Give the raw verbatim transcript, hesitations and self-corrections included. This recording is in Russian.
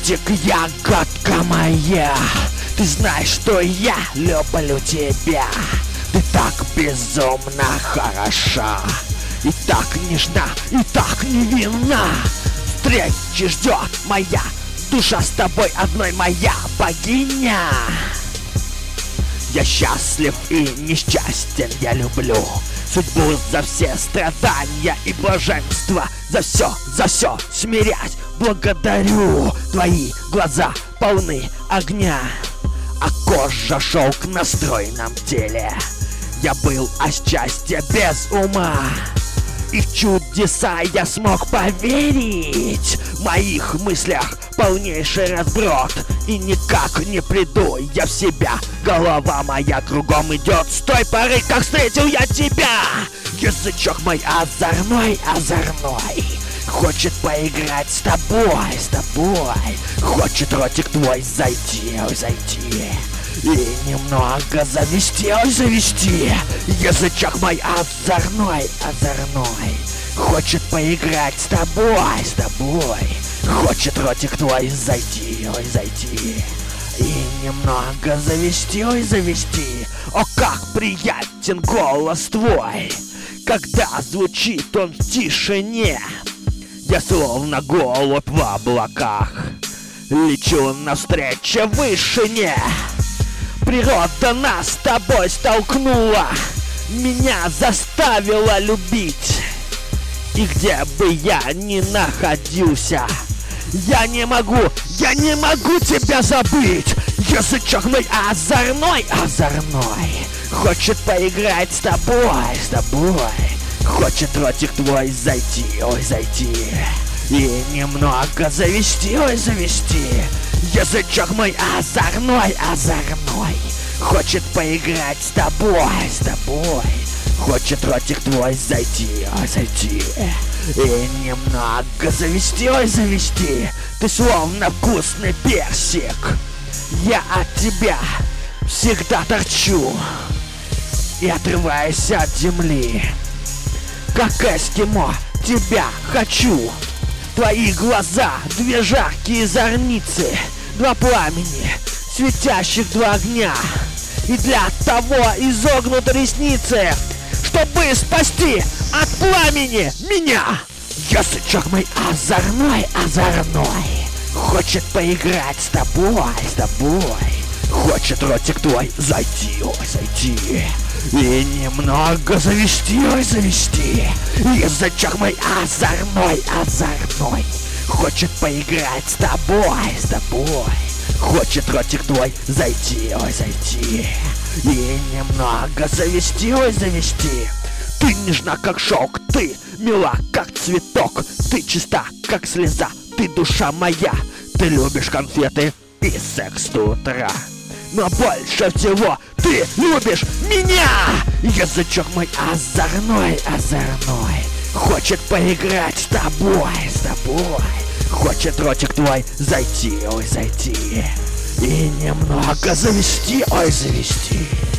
Ротик, ягодка моя, ты знаешь, что я люблю тебя. Ты так безумно хороша, и так нежна, и так невинна. Встречи ждет моя душа с тобой одной, моя богиня. Я счастлив и несчастен, я люблю судьбу за все страдания и блаженства. За все, за все смирять благодарю. Твои глаза полны огня, а кожа шелк на стройном теле. Я был от счастья без ума, и в чудеса я смог поверить. В моих мыслях полнейший разброд, и никак не приду я в себя. Голова моя кругом идет с той поры, как встретил я тебя. Язычок мой озорной, озорной, хочет поиграть с тобой, с тобой. Хочет ротик твой зайти, ой, зайти и немного завести, ой, завести. Язычок мой озорной, озорной, хочет поиграть с тобой, с тобой. Хочет ротик твой зайти, ой, зайти и немного завести, ой, завести. О, как приятен голос твой, когда звучит он в тишине. Я словно голубь в облаках лечу навстречу вышине. Природа нас с тобой столкнула, меня заставила любить. И где бы я ни находился, я не могу, я не могу тебя забыть. Язычок мой озорной, озорной, хочет поиграть с тобой, с тобой. Хочет ротик твой зайти, ой, зайти и немного завести, ой, завести. Язычок мой озорной, озорной, хочет поиграть с тобой, с тобой. Хочет ротик твой зайти, ой, зайти и немного завести, ой, завести. Ты словно вкусный персик, я от тебя всегда торчу и отрываюсь от земли. Как эскимо тебя хочу. Твои глаза, две жаркие зорницы, два пламени, светящих два огня. И для того изогнуты ресницы, чтобы спасти от пламени меня. Язычок мой озорной, озорной, хочет поиграть с тобой, с тобой. Хочет ротик твой зайти, ой, зайти и немного завести, ой, завести. Язычок мой озорной, озорной, хочет поиграть с тобой, с тобой. Хочет ротик твой зайти, ой, зайти и немного завести, ой, завести. Ты нежна, как шелк, ты мила, как цветок. Ты чиста, как слеза, ты душа моя. Ты любишь конфеты и секс до утра, но больше всего ты любишь меня. Язычок мой озорной, озорной, хочет поиграть с тобой, с тобой. Хочет ротик твой зайти, ой, зайти и немного завести, ой, завести.